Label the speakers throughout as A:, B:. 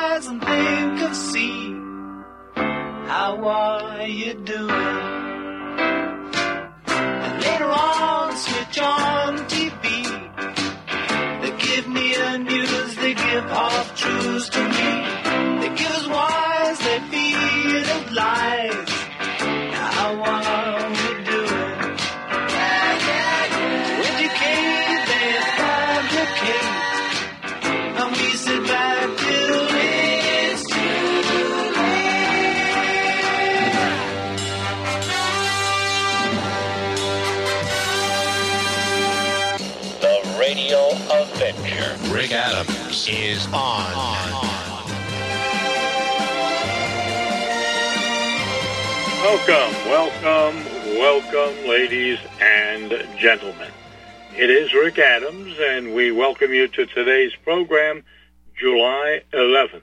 A: rise and think of C. How are you doing? And later on, switch on TV. They give near news, they give half truths to me. They give us wise, they feed us lies. How are we doing? Educate, they fabricate. And we sit back till it's too late.
B: The Radio Adventure. Rick Adams is on.
C: Welcome, ladies and gentlemen. It is Rick Adams, and we welcome you to today's program, July 11th,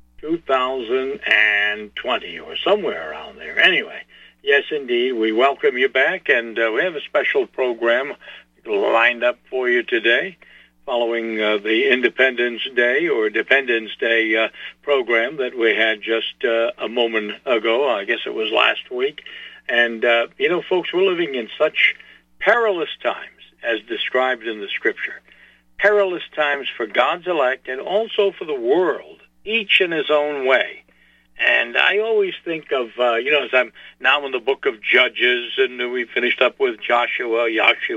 C: 2020, or somewhere around there. Anyway, yes, indeed, we welcome you back, and we have a special program lined up for you today, following the Independence Day or Dependence Day program that we had just a moment ago. I guess it was last week. And, folks, we're living in such perilous times, as described in the Scripture. Perilous times for God's elect and also for the world, each in his own way. And I always think of, as I'm now in the book of Judges, and we finished up with Joshua,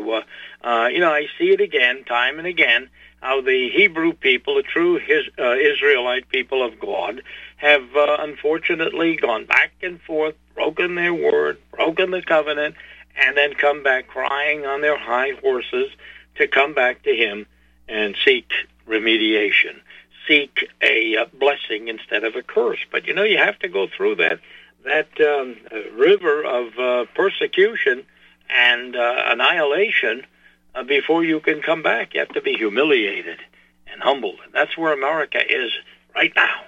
C: I see it again, time and again, how the Hebrew people, the true Israelite people of God, have unfortunately gone back and forth, broken their word, broken the covenant, and then come back crying on their high horses to come back to him and seek remediation, seek a blessing instead of a curse. But, you have to go through that river of persecution and annihilation before you can come back. You have to be humiliated and humbled. And that's where America is right now.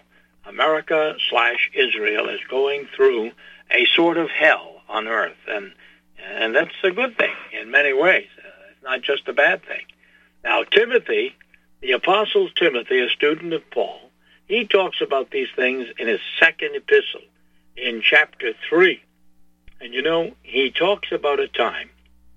C: America/Israel is going through a sort of hell on earth, and that's a good thing in many ways. It's not just a bad thing. Now, Timothy, the Apostle Timothy, a student of Paul, he talks about these things in his second epistle in chapter 3. And, he talks about a time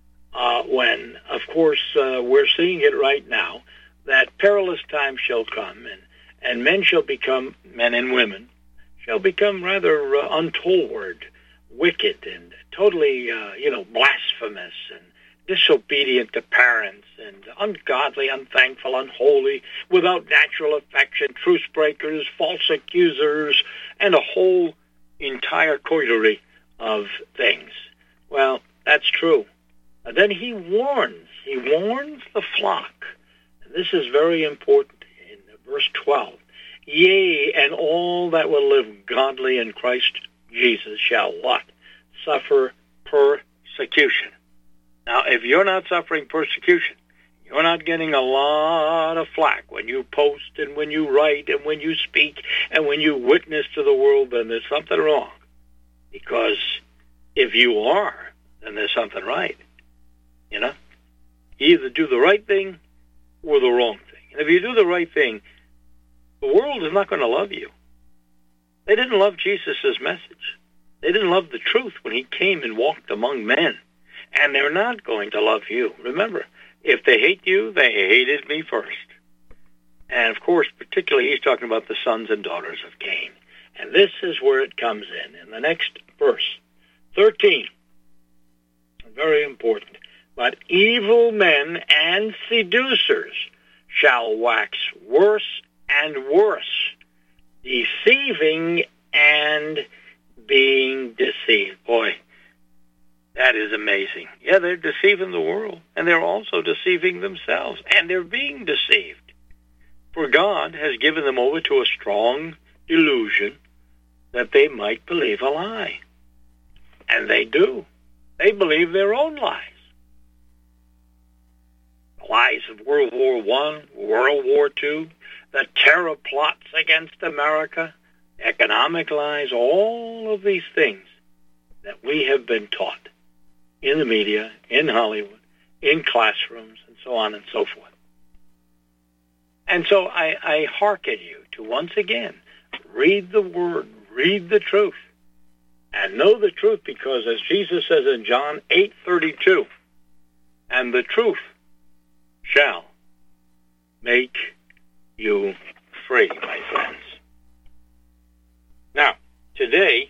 C: when, of course, we're seeing it right now, that perilous times shall come, and men shall become, men and women, shall become rather untoward, wicked, and totally, blasphemous and disobedient to parents, and ungodly, unthankful, unholy, without natural affection, truce breakers, false accusers, and a whole entire coterie of things. Well, that's true. And then he warns the flock. And this is very important in verse 12. Yea, and all that will live godly in Christ Jesus shall what? Suffer persecution. Now, if you're not suffering persecution, you're not getting a lot of flack when you post and when you write and when you speak and when you witness to the world, then there's something wrong. Because if you are, then there's something right. You either do the right thing or the wrong thing. And if you do the right thing, the world is not going to love you. They didn't love Jesus' message. They didn't love the truth when he came and walked among men. And they're not going to love you. Remember, if they hate you, they hated me first. And, of course, particularly he's talking about the sons and daughters of Cain. And this is where it comes in the next verse, 13. Very important. But evil men and seducers shall wax worse and worse, deceiving and being deceived. Boy, that is amazing. Yeah, they're deceiving the world, and they're also deceiving themselves, and they're being deceived. For God has given them over to a strong delusion that they might believe a lie. And they do. They believe their own lies. The lies of World War I, World War II, the terror plots against America, economic lies, all of these things that we have been taught in the media, in Hollywood, in classrooms, and so on and so forth. And so I hearken you to, once again, Read the Word. Read the truth. And know the truth, because as Jesus says in John 8:32, and the truth shall make you free, my friends. Now, today,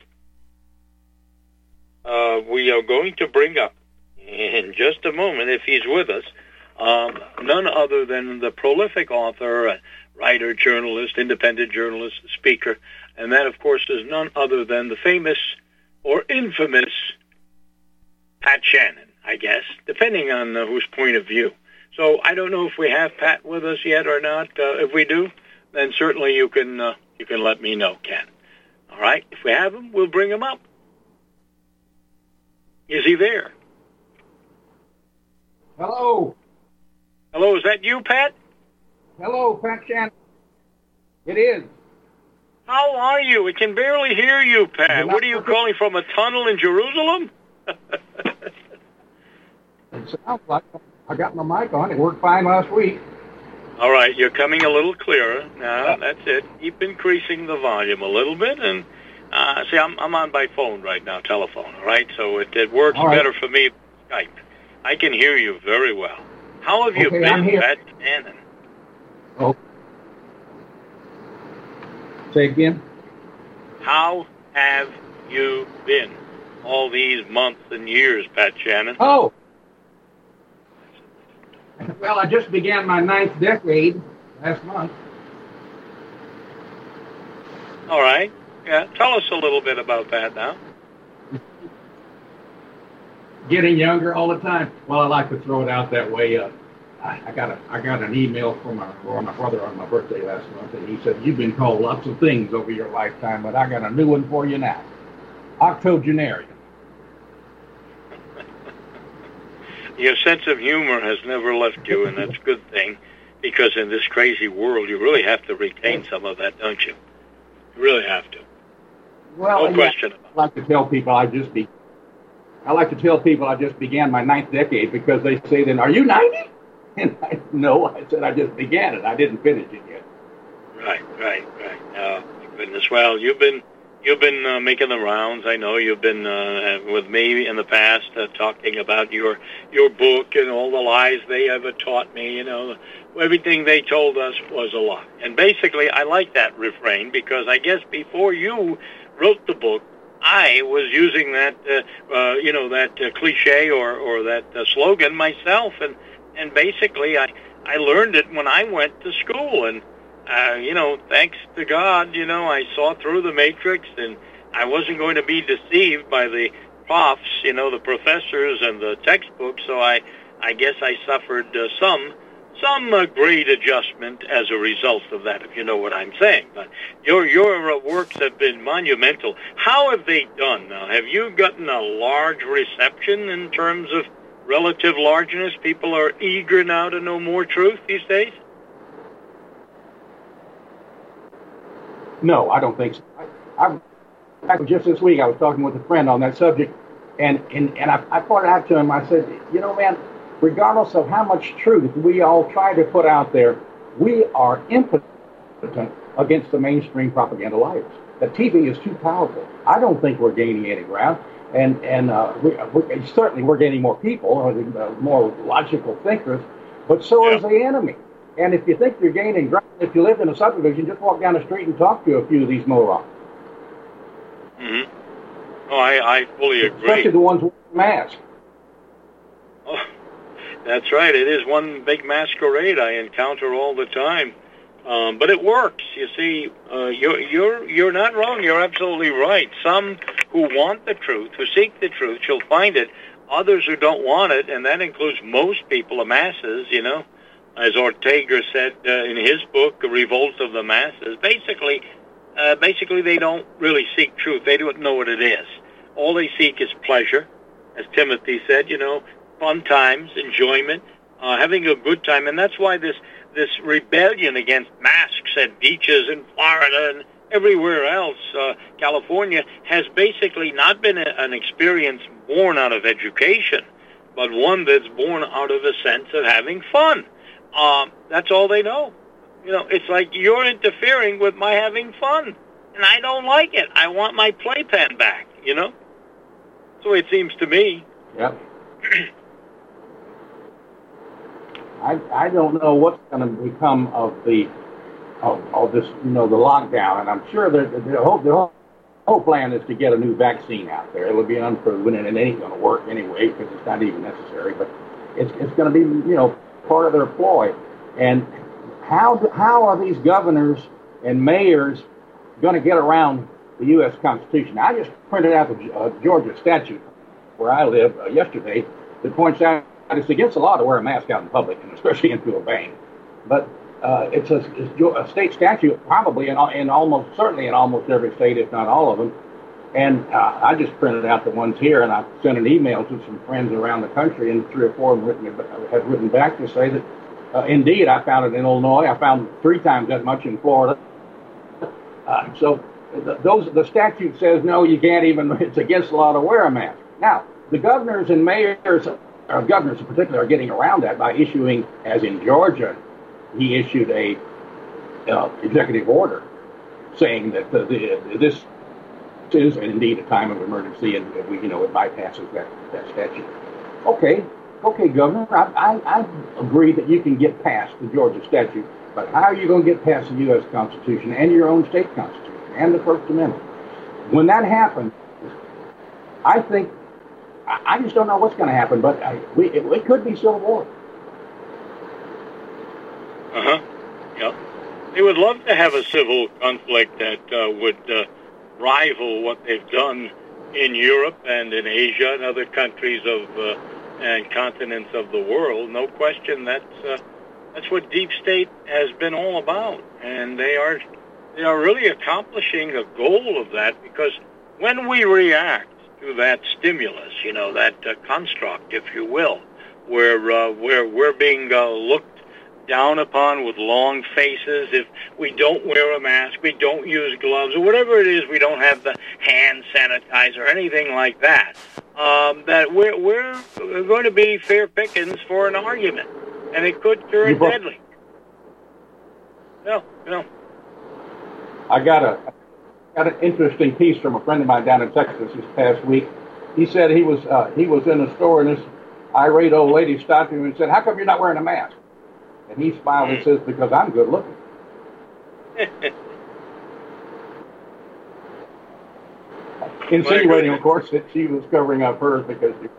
C: we are going to bring up, in just a moment, if he's with us, none other than the prolific author, writer, journalist, independent journalist, speaker, and that, of course, is none other than the famous or infamous Pat Shannon, I guess, depending on whose point of view. So I don't know if we have Pat with us yet or not. If we do, then certainly you can let me know, Ken. All right? If we have him, we'll bring him up. Is he there?
D: Hello.
C: Hello, is that you, Pat?
D: Hello, Pat Shannon. It is.
C: How are you? We can barely hear you, Pat. What are you calling from, a tunnel in Jerusalem?
D: It sounds like I got my mic on. It worked fine last week.
C: All right, you're coming a little clearer. Now, that's it. Keep increasing the volume a little bit. And see, I'm on by phone right now, telephone, all right? So it works better for me, Skype. I can hear you very well. How have you been, Pat Shannon?
D: Oh. Say again?
C: How have you been all these months and years, Pat Shannon?
D: Oh. Well, I just began my 9th decade last month.
C: All right. Yeah, tell us a little bit about that now.
D: Getting younger all the time. Well, I like to throw it out that way. I got an email from my brother on my birthday last month, and he said, "You've been called lots of things over your lifetime, but I got a new one for you now. Octogenarian."
C: Your sense of humor has never left you, and that's a good thing, because in this crazy world, you really have to retain some of that, don't you? You really have to.
D: Well,
C: no question about it.
D: I like to tell people I just began my 9th decade, because they say, "Then are you 90?" And no, I said I just began it. I didn't finish it yet.
C: Right. Oh, my goodness. Well, you've been making the rounds. I know you've been with me in the past, talking about your book and all the lies they ever taught me. You know, everything they told us was a lie. And basically, I like that refrain, because I guess before you wrote the book, I was using that that cliche or that slogan myself, and basically I learned it when I went to school, and thanks to God, I saw through the matrix, and I wasn't going to be deceived by the profs, the professors and the textbooks. So I guess I suffered some great adjustment as a result of that, if you know what I'm saying. But your works have been monumental. How have they done now? Have you gotten a large reception in terms of relative largeness? People are eager now to know more truth these days?
D: No, I don't think so. Just this week, I was talking with a friend on that subject, and I pointed out to him, I said, man, regardless of how much truth we all try to put out there, we are impotent against the mainstream propaganda liars. The TV is too powerful. I don't think we're gaining any ground, and certainly we're gaining more people, more logical thinkers, but so is the enemy. And if you think you're gaining ground, if you live in a subdivision, just walk down the street and talk to a few of these morons.
C: Mm-hmm. Oh, I fully agree.
D: Especially the ones with masks.
C: Oh, that's right. It is one big masquerade I encounter all the time, but it works. You see, you're not wrong. You're absolutely right. Some who want the truth, who seek the truth, shall find it. Others who don't want it, and that includes most people, the masses. As Ortega said in his book, "The Revolt of the Masses." Basically, they don't really seek truth. They don't know what it is. All they seek is pleasure, as Timothy said. Fun times, enjoyment, having a good time, and that's why this rebellion against masks at beaches in Florida and everywhere else, California, has basically not been an experience born out of education, but one that's born out of a sense of having fun. That's all they know. It's like you're interfering with my having fun. and I don't like it. I want my playpen back, you know? So it seems to me.
D: Yep. I don't know what's going to become of the of this, you know, the lockdown, and I'm sure that the whole plan is to get a new vaccine out there. It'll be unproven, and it ain't going to work anyway because it's not even necessary. But it's going to be, you know, part of their ploy. And how are these governors and mayors going to get around the U.S. Constitution? I just printed out the Georgia statute where I live yesterday that points out it's against the law to wear a mask out in public, and especially into a bank. But it's a state statute, probably in almost every state, if not all of them. And I just printed out the ones here, and I sent an email to some friends around the country, and 3 or 4 of them have written back to say that indeed I found it in Illinois. I found 3 times that much in Florida. So the statute says no, you can't even. It's against the law to wear a mask. Now the governors and mayors, or governors in particular, are getting around that by issuing, as in Georgia, he issued a executive order saying that this is indeed a time of emergency, and it bypasses that statute. Okay, Governor, I agree that you can get past the Georgia statute, but how are you going to get past the U.S. Constitution and your own state constitution and the First Amendment? When that happens, I think, I just don't know what's going to happen, but it could be civil war.
C: Yep. They would love to have a civil conflict that would rival what they've done in Europe and in Asia and other countries of and continents of the world. No question, that's what deep state has been all about, and they are really accomplishing the goal of that, because when we react to that stimulus, that construct, if you will, where we're being looked down upon with long faces, if we don't wear a mask, we don't use gloves, or whatever it is, we don't have the hand sanitizer or anything like that, that we're going to be fair pickings for an argument, and it could turn deadly.
D: I got an interesting piece from a friend of mine down in Texas this past week. He said he was in a store, and this irate old lady stopped him and said, "How come you're not wearing a mask?" And he smiled and says, "Because I'm good looking." Insinuating, of course, that she was covering up hers because she...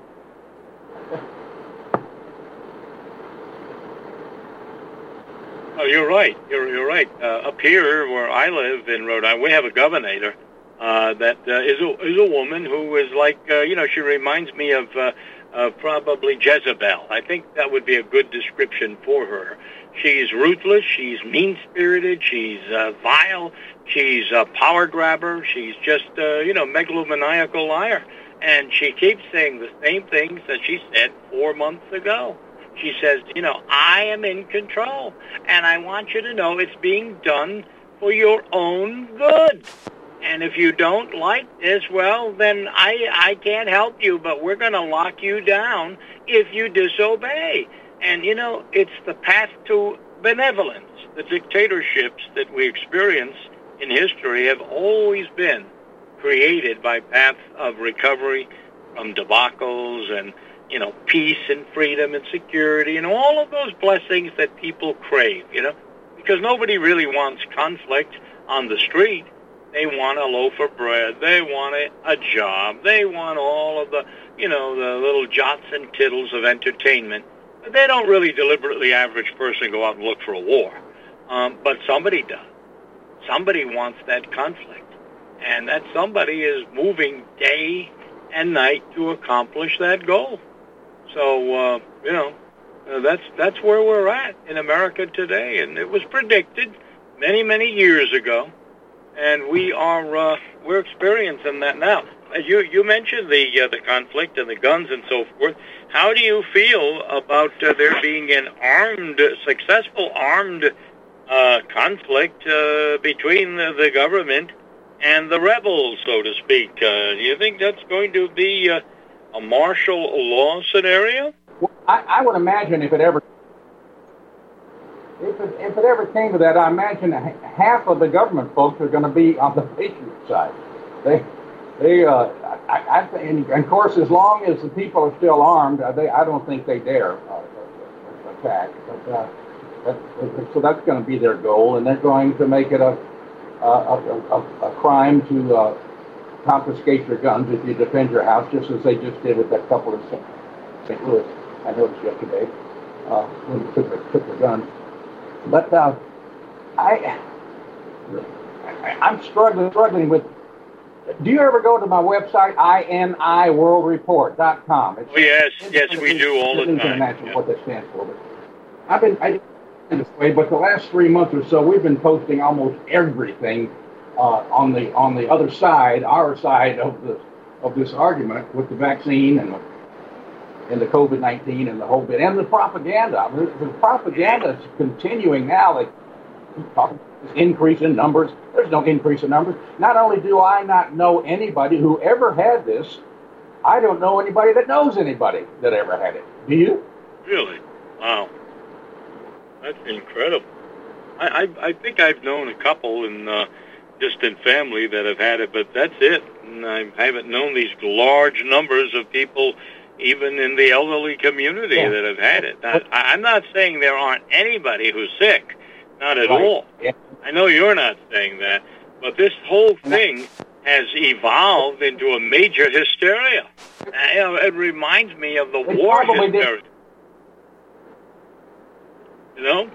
C: Oh, you're right. You're right. Up here where I live in Rhode Island, we have a governor that is a woman who is like, she reminds me of probably Jezebel. I think that would be a good description for her. She's ruthless. She's mean-spirited. She's vile. She's a power grabber. She's just, megalomaniacal liar. And she keeps saying the same things that she said 4 months ago. She says, I am in control, and I want you to know it's being done for your own good. And if you don't like this, well, then I can't help you, but we're going to lock you down if you disobey. And, it's the path to benevolence. The dictatorships that we experience in history have always been created by paths of recovery from debacles and, peace and freedom and security and all of those blessings that people crave, because nobody really wants conflict on the street. They want a loaf of bread. They want a job. They want all of the, the little jots and tittles of entertainment. But they don't really deliberately, average person, go out and look for a war. But somebody does. Somebody wants that conflict. And that somebody is moving day and night to accomplish that goal. So, that's where we're at in America today. And it was predicted many, many years ago. And we're experiencing that now. You mentioned the conflict and the guns and so forth. How do you feel about there being an successful armed conflict between the government and the rebels, so to speak? Do you think that's going to be a martial law scenario?
D: Well, I would imagine if it ever if it ever came to that, I imagine half of the government folks are going to be on the Patriot side. I think, and of course, as long as the people are still armed, I don't think they dare attack. So that's going to be their goal, and they're going to make it a crime to confiscate your guns if you defend your house, just as they just did with that couple in St. Louis. I noticed yesterday when they took the guns. But I'm struggling with. Do you ever go to my website, iniworldreport.com?
C: Yes, we do all the time.
D: Imagine what that stands for. But I've been this way, but the last 3 months or so, we've been posting almost everything on the other side, our side of this argument with the vaccine and the COVID-19 and the whole bit, and the propaganda. The propaganda is continuing now. They keep talking about this increase in numbers. There's no increase in numbers. Not only do I not know anybody who ever had this, I don't know anybody that knows anybody that ever had it. Do you?
C: Really? Wow. That's incredible. I think I've known a couple just in family that have had it, but that's it. And I haven't known these large numbers of people even in the elderly community that have had it. Now, I'm not saying there aren't anybody who's sick. Not at all. Yeah. I know you're not saying that, but this whole thing has evolved into a major hysteria. It reminds me of the war hysteria. You know?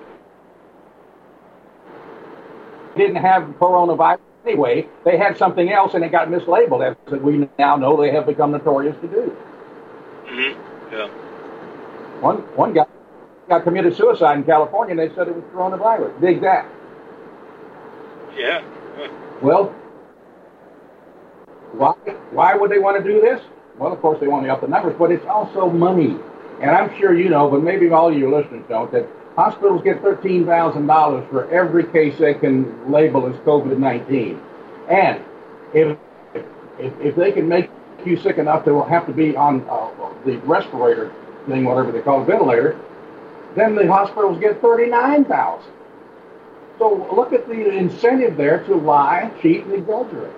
D: Didn't have coronavirus anyway. They had something else, and it got mislabeled, as we now know they have become notorious to do.
C: Mm-hmm. Yeah.
D: One guy committed suicide in California, and they said it was coronavirus. Dig that.
C: Yeah.
D: Well, why would they want to do this? Well, of course, they want to up the numbers, but it's also money. And I'm sure you know, but maybe all your listeners don't, that hospitals get $13,000 for every case they can label as COVID-19. And if they can make you sick enough to have to be on the respirator thing, whatever they call it, ventilator, then the hospitals get $39,000. So look at the incentive there to lie, cheat, and exaggerate.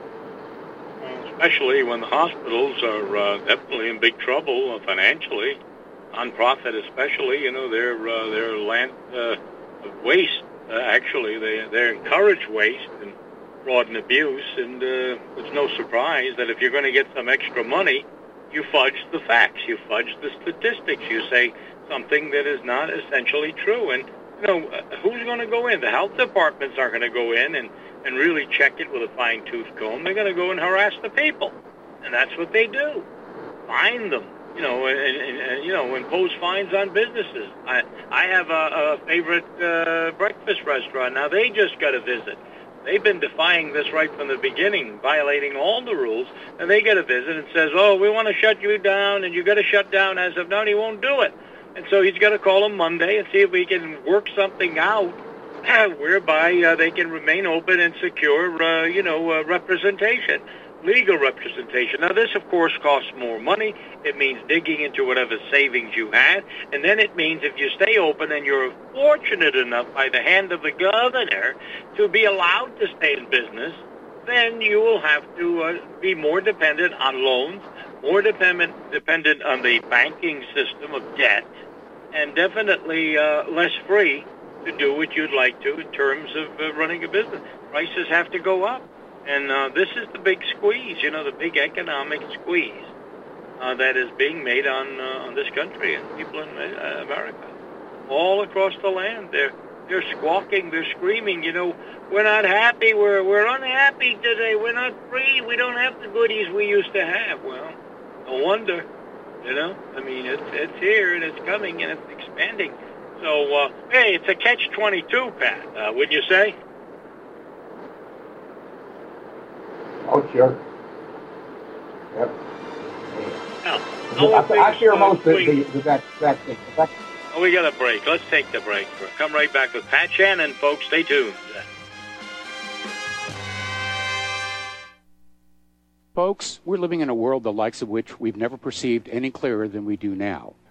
C: Especially when the hospitals are definitely in big trouble financially, nonprofit especially. You know, they're land waste. Actually, they encourage waste and fraud and abuse, and it's no surprise that if you're going to get some extra money, you fudge the facts, you fudge the statistics, you say something that is not essentially true. And, you know, who's going to go in? The health departments aren't going to go in and really check it with a fine-tooth comb. They're going to go and harass the people. And that's what they do. Fine them, you know, and you know, impose fines on businesses. I have a favorite breakfast restaurant. Now, they just got a visit. They've been defying this right from the beginning, violating all the rules, and they get a visit and says, oh, we want to shut you down, and you got to shut down as of now, and he won't do it. And so he's got to call him Monday and see if we can work something out whereby they can remain open and secure, representation, legal representation. Now, this, of course, costs more money. It means digging into whatever savings you had. And then it means if you stay open and you're fortunate enough by the hand of the governor to be allowed to stay in business, then you will have to be more dependent on loans, more dependent on the banking system of debt, and definitely less free to do what you'd like to in terms of running a business. Prices have to go up. And this is the big squeeze, you know, the big economic squeeze that is being made on this country and people in America. All across the land, they're squawking, they're screaming, you know, we're not happy, we're unhappy today, we're not free, we don't have the goodies we used to have. Well, no wonder, you know, I mean, it's here and it's coming and it's expanding. So, hey, it's a catch-22, Pat, wouldn't you say?
D: Oh, sure. Yep.
C: Now,
D: I share most of that thing.
C: Oh, we got a break. Let's take the break. We'll come right back with Pat Shannon, folks. Stay tuned.
E: Folks, we're living in a world the likes of which we've never perceived any clearer than we do now.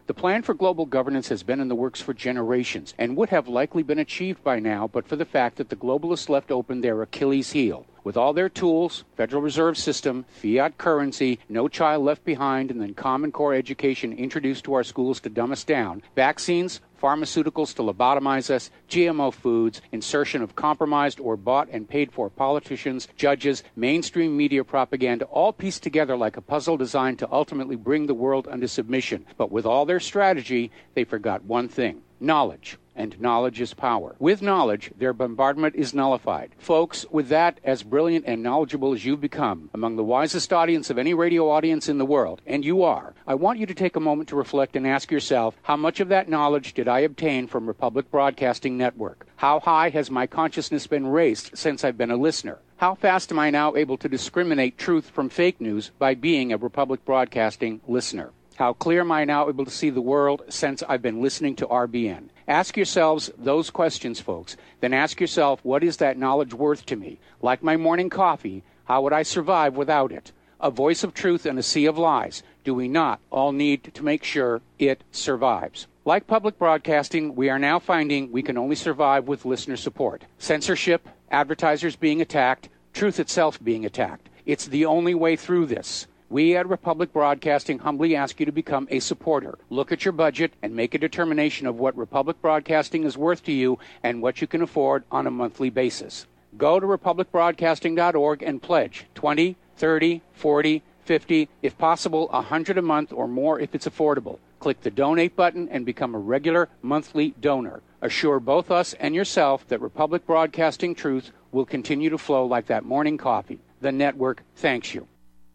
E: The plan for global governance has been in the works for generations and would have likely been achieved by now but for the fact that the globalists left open their Achilles heel. With all their tools, Federal Reserve System, fiat currency, no child left behind, and then Common Core education introduced to our schools to dumb us down, vaccines, pharmaceuticals to lobotomize us, GMO foods, insertion of compromised or bought and paid for politicians, judges, mainstream media propaganda, all pieced together like a puzzle designed to ultimately bring the world under submission. But with all their strategy, they forgot one thing: knowledge. And knowledge is power. With knowledge, their bombardment is nullified. Folks, with that, as brilliant and knowledgeable as you've become, among the wisest audience of any radio audience in the world, and you are, I want you to take a moment to reflect and ask yourself, how much of that knowledge did I obtain from Republic Broadcasting Network? How high has my consciousness been raised since I've been a listener? How fast am I now able to discriminate truth from fake news by being a Republic Broadcasting listener? How clear am I now able to see the world since I've been listening to RBN? Ask yourselves those questions, folks. Then ask yourself, what is that knowledge worth to me? Like my morning coffee, how would I survive without it? A voice of truth in a sea of lies. Do we not all need to make sure it survives? Like public broadcasting, we are now finding we can only survive with listener support. Censorship, advertisers being attacked, truth itself being attacked. It's the only way through this. We at Republic Broadcasting humbly ask you to become a supporter. Look at your budget and make a determination of what Republic Broadcasting is worth to you and what you can afford on a monthly basis. Go to republicbroadcasting.org and pledge $20, $30, $40, $50, if possible, $100 a month or more if it's affordable. Click the donate button and become a regular monthly donor. Assure both us and yourself that Republic Broadcasting truth will continue to flow like that morning coffee. The network thanks you.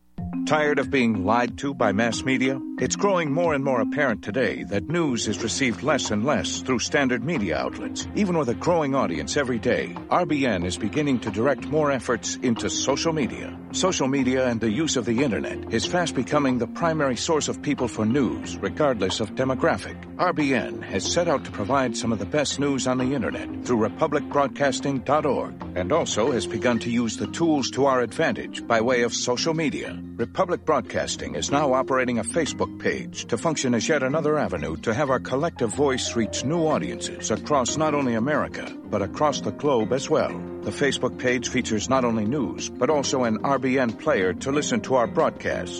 F: Tired of being lied to by mass media? It's growing more and more apparent today that news is received less and less through standard media outlets. Even with a growing audience every day, RBN is beginning to direct more efforts into social media. Social media and the use of the internet is fast becoming the primary source of people for news, regardless of demographic. RBN has set out to provide some of the best news on the internet through republicbroadcasting.org, and also has begun to use the tools to our advantage by way of social media. Republic Broadcasting is now operating a Facebook page to function as yet another avenue to have our collective voice reach new audiences across not only America, but across the globe as well. The Facebook page features not only news, but also an RBN player to listen to our broadcast.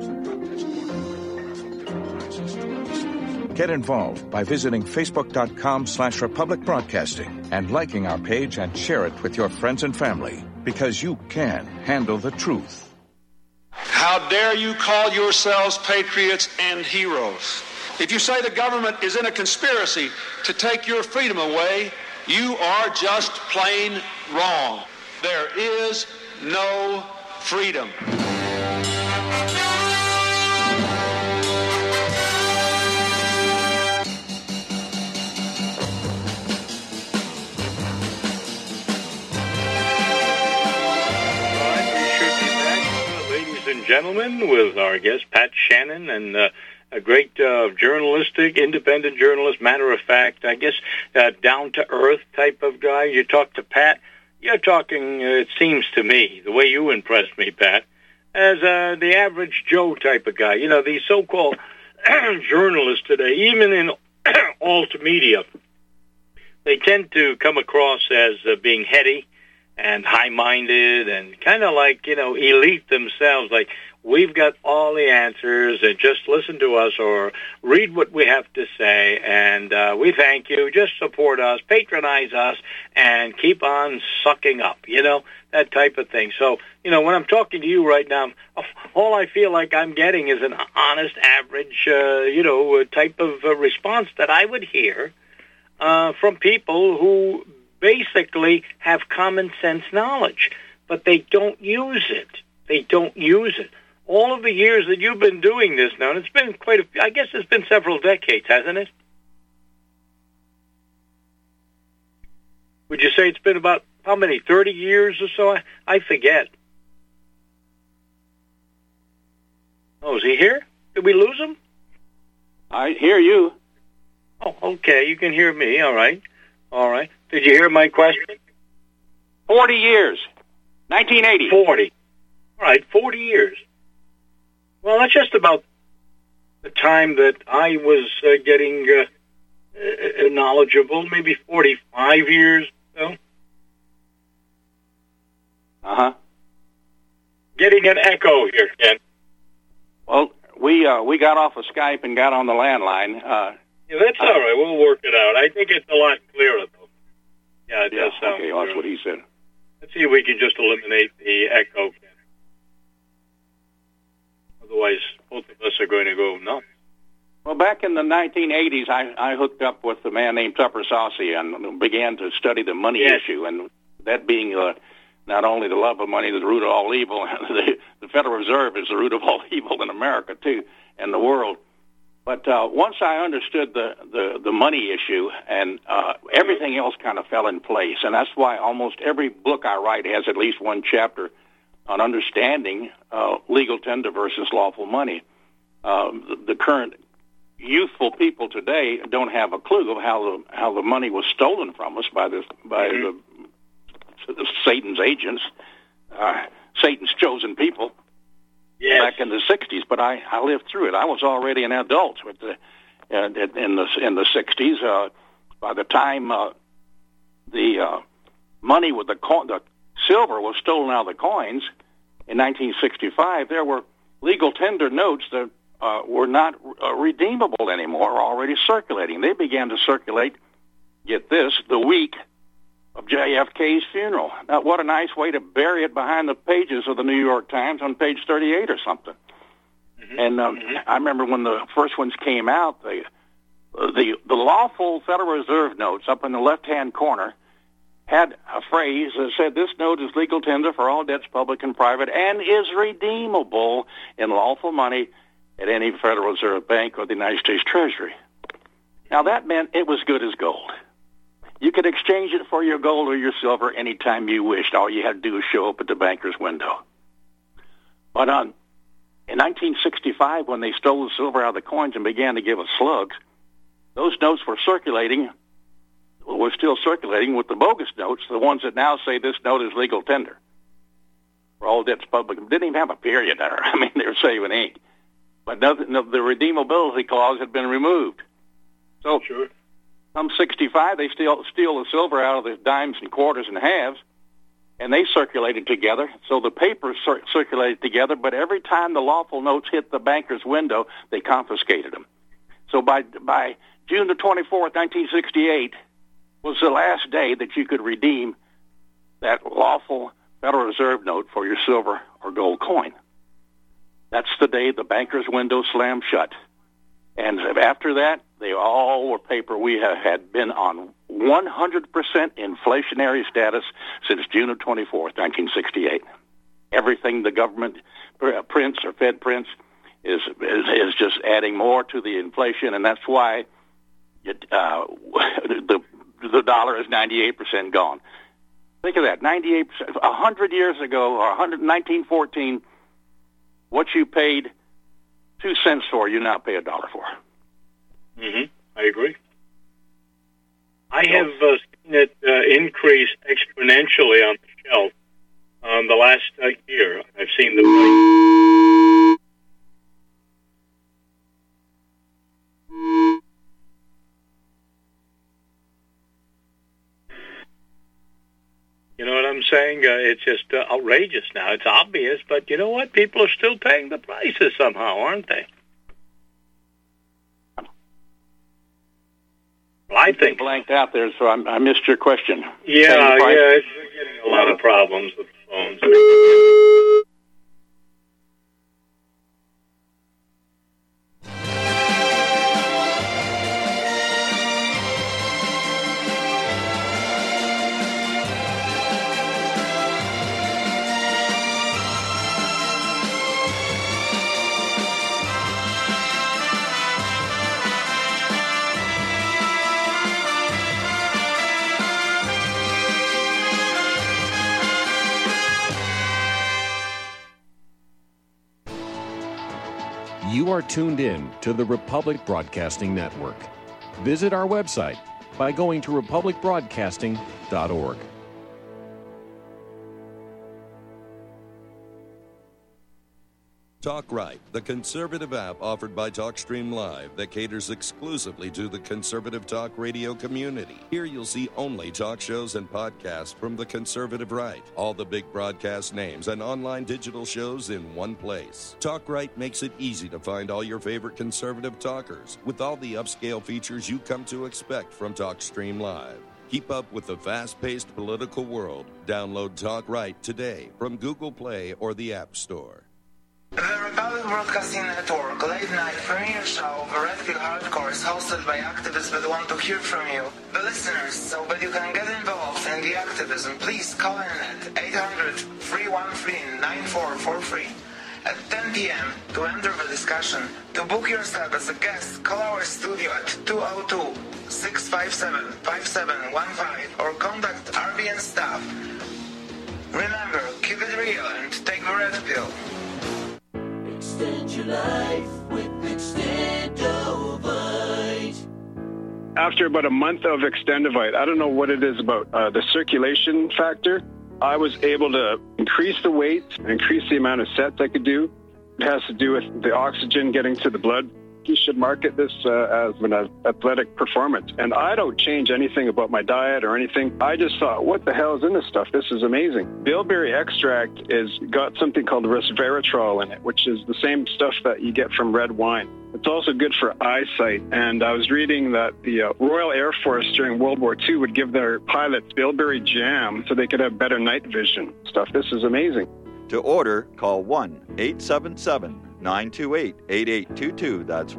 F: Get involved by visiting facebook.com/Republic Broadcasting and liking our page and share it with your friends and family, because you can handle the truth.
G: How dare you call yourselves patriots and heroes? If you say the government is in a conspiracy to take your freedom away, you are just plain wrong. There is no freedom.
C: Gentlemen, with our guest Pat Shannon, and a great journalistic, independent journalist, matter of fact, I guess down-to-earth type of guy. You talk to Pat, you're talking, it seems to me, the way you impressed me, Pat, as the average Joe type of guy. You know, these so-called journalists today, even in alt media, they tend to come across as being heady and high-minded and kind of like, you know, elite themselves, like we've got all the answers and just listen to us or read what we have to say, and we thank you. Just support us, patronize us, and keep on sucking up, you know, that type of thing. So, you know, when I'm talking to you right now, all I feel like I'm getting is an honest, average, type of response that I would hear from people who basically have common sense knowledge, but they don't use it. They don't use it. All of the years that you've been doing this now, and it's been I guess it's been several decades, hasn't it? Would you say it's been about, how many, 30 years or so? I forget. Oh, is he here? Did we lose him?
H: I hear you.
C: Oh, okay. You can hear me. All right. All right. Did you hear my question?
H: 40 years. 1980.
C: 40. All right, 40 years. Well, that's just about the time that I was getting knowledgeable, maybe 45 years ago.
H: Uh-huh.
C: Getting an echo here, Ken.
H: Well, we got off of Skype and got on the landline.
C: Yeah, that's all right. We'll work it out. I think it's a lot clearer, though. Yeah, it does sound
H: okay,
C: clearer.
H: that's what he said.
C: Let's see if we can just eliminate the echo, Ken. Otherwise, both of us are going to go nuts.
H: Well, back in the 1980s, I hooked up with a man named Tupper Saucy and began to study the money issue, and that being not only the love of money is the root of all evil, the Federal Reserve is the root of all evil in America, too, and the world. But once I understood the money issue, and everything else kind of fell in place, and that's why almost every book I write has at least one chapter on understanding legal tender versus lawful money. The current youthful people today don't have a clue of how the money was stolen from us by the Satan's agents, Satan's chosen people.
C: Yes.
H: Back in the 60s, but I lived through it. I was already an adult in the 60s. By the time the money with the silver was stolen out of the coins in 1965, there were legal tender notes that were not redeemable anymore, already circulating. They began to circulate, get this, the week of JFK's funeral. Now, what a nice way to bury it behind the pages of the New York Times on page 38 or something. Mm-hmm. And I remember when the first ones came out, the lawful Federal Reserve notes up in the left-hand corner had a phrase that said, "This note is legal tender for all debts, public and private, and is redeemable in lawful money at any Federal Reserve Bank or the United States Treasury." Now, that meant it was good as gold. You could exchange it for your gold or your silver anytime you wished. All you had to do was show up at the banker's window. But in 1965, when they stole the silver out of the coins and began to give us slugs, those notes were still circulating with the bogus notes, the ones that now say this note is legal tender for all debts public. Didn't even have a period there. I mean, they were saving ink. But the redeemability clause had been removed. So,
C: sure.
H: Come 65, they steal the silver out of the dimes and quarters and halves, and they circulated together. So the papers circulated together, but every time the lawful notes hit the banker's window, they confiscated them. So by June the 24th, 1968, was the last day that you could redeem that lawful Federal Reserve note for your silver or gold coin. That's the day the banker's window slammed shut. And after that, they all were paper. We had been on 100% inflationary status since June of 24th, 1968. Everything the government prints or Fed prints is just adding more to the inflation, and that's why the dollar is 98% gone. Think of that, 98%. 100 years ago, or 1914, what you paid 2 cents for, you now pay $1 for.
C: Mm-hmm. I agree. I have seen it increase exponentially on the shelf the last year. I've seen the price. You know what I'm saying? It's just outrageous now. It's obvious, but you know what? People are still paying the prices somehow, aren't they? Well, I think
H: blanked out there, so I missed your question.
C: Yeah, we're getting a lot of problems with the phones.
I: You are tuned in to the Republic Broadcasting Network. Visit our website by going to republicbroadcasting.org.
J: Talk Right, the conservative app offered by TalkStream Live that caters exclusively to the conservative talk radio community. Here you'll see only talk shows and podcasts from the conservative right. All the big broadcast names and online digital shows in one place. Talk Right makes it easy to find all your favorite conservative talkers with all the upscale features you come to expect from TalkStream Live. Keep up with the fast-paced political world. Download Talk Right today from Google Play or the App Store.
K: The Republic Broadcasting Network late-night premiere show of Red Pill Hardcore is hosted by activists that want to hear from you, the listeners, so that you can get involved in the activism. Please call in at 800-313-9443 at 10 p.m. to enter the discussion. To book yourself as a guest, call our studio at 202-657-5715 or contact RBN staff. Remember, keep it real and take the Red Pill.
A: Extend your life with Extendovite.
L: After about a month of Extendovite, I don't know what it is about the circulation factor. I was able to increase the weight, increase the amount of sets I could do. It has to do with the oxygen getting to the blood. You should market this as an athletic performance. And I don't change anything about my diet or anything. I just thought, what the hell is in this stuff? This is amazing. Bilberry extract is got something called resveratrol in it, which is the same stuff that you get from red wine. It's also good for eyesight. And I was reading that the Royal Air Force during World War II would give their pilots bilberry jam so they could have better night vision stuff. This is amazing.
M: To order, call 1-877-928-8822. That's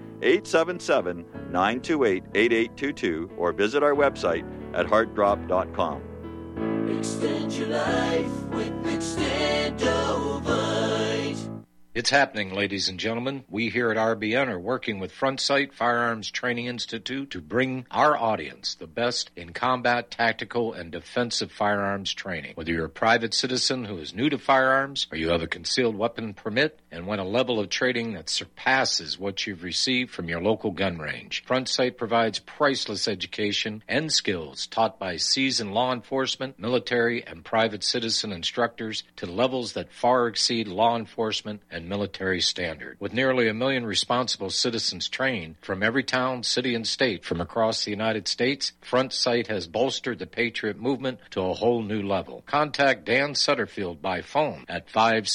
M: 1-877-928-8822. Or visit our website at heartdrop.com.
A: Extend your life with Extendovite.
N: It's happening, ladies and gentlemen. We here at RBN are working with Front Sight Firearms Training Institute to bring our audience the best in combat, tactical, and defensive firearms training. Whether you're a private citizen who is new to firearms or you have a concealed weapon permit and want a level of training that surpasses what you've received from your local gun range, Front Sight provides priceless education and skills taught by seasoned law enforcement, military, and private citizen instructors to levels that far exceed law enforcement and military standard. With nearly 1 million responsible citizens trained from every town, city, and state from across the United States, Front Sight has bolstered the Patriot movement to a whole new level. Contact Dan Sutterfield by phone at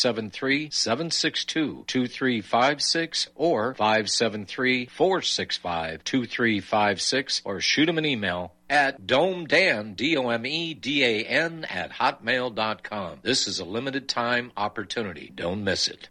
N: 573-762-2356 or 573-465-2356 or shoot him an email at domedan, DOMEDAN, at hotmail.com. This is a limited time opportunity. Don't miss it.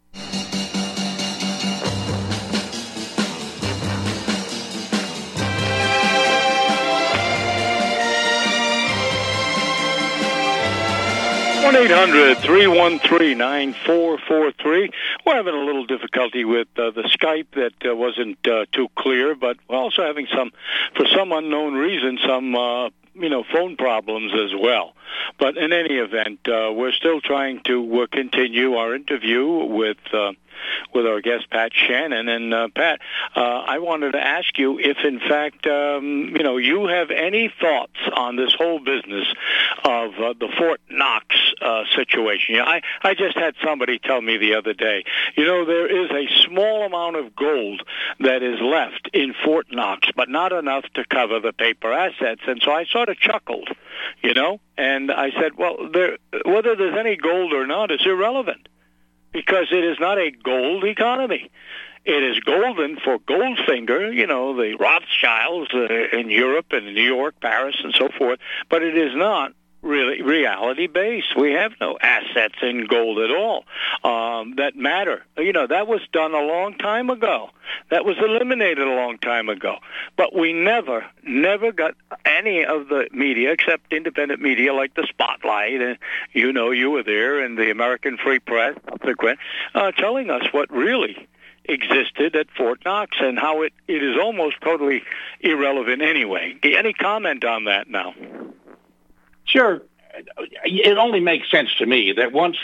O: 1-800-313-9443. We're having a little difficulty with the Skype that wasn't too clear, but we're also having for some unknown reason, some phone problems as well. But in any event, we're still trying to continue our interview with our guest, Pat Shannon. And Pat, I wanted to ask you if, in fact, you have any thoughts on this whole business of the Fort Knox situation. I just had somebody tell me the other day, there is a small amount of gold that is left in Fort Knox, but not enough to cover the paper assets. And so I sort of chuckled, and I said, well, whether there's any gold or not is irrelevant, because it is not a gold economy. It is golden for Goldfinger, the Rothschilds in Europe and in New York, Paris, and so forth, but it is not really reality-based. We have no assets in gold at all that matter. That was done a long time ago. That was eliminated a long time ago. But we never got any of the media, except independent media like the Spotlight, and you were there, and the American Free Press, subsequent, telling us what really existed at Fort Knox and how it is almost totally irrelevant anyway. Any comment on that now?
D: Sure. It only makes sense to me that once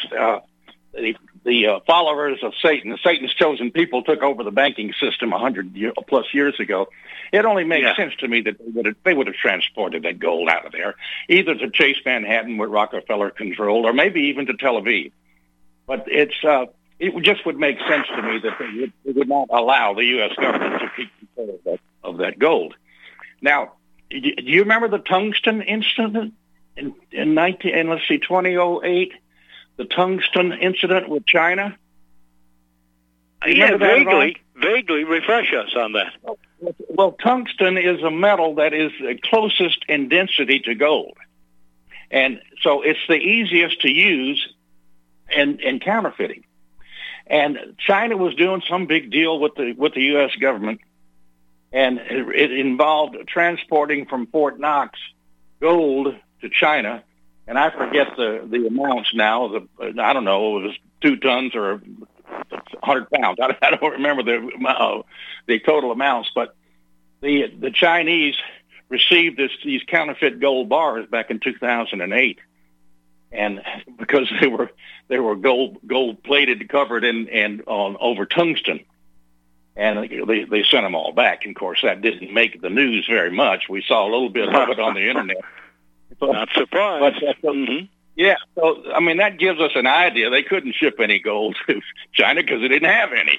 D: the followers of Satan, Satan's chosen people, took over the banking system 100+ years ago, it only makes sense to me that they would have transported that gold out of there, either to Chase Manhattan, where Rockefeller controlled, or maybe even to Tel Aviv. But it's
P: it just would make sense to me that they would not allow the U.S. government to keep control of that gold. Now, do you remember the tungsten incident in 2008? The tungsten incident with China?
O: Yeah, vaguely refresh us on that.
P: Well, tungsten is a metal that is closest in density to gold. And so it's the easiest to use in counterfeiting. And China was doing some big deal with the U.S. government, and it involved transporting from Fort Knox gold to China. And I forget the amounts now. I don't know, it was 2 tons or 100 pounds. I don't remember the total amounts, but the Chinese received these counterfeit gold bars back in 2008, and because they were gold plated, covered in over tungsten, and they sent them all back. And of course, that didn't make the news very much. We saw a little bit of it on the internet.
O: Not surprised.
P: But, yeah, so I mean that gives us an idea. They couldn't ship any gold to China because they didn't have any.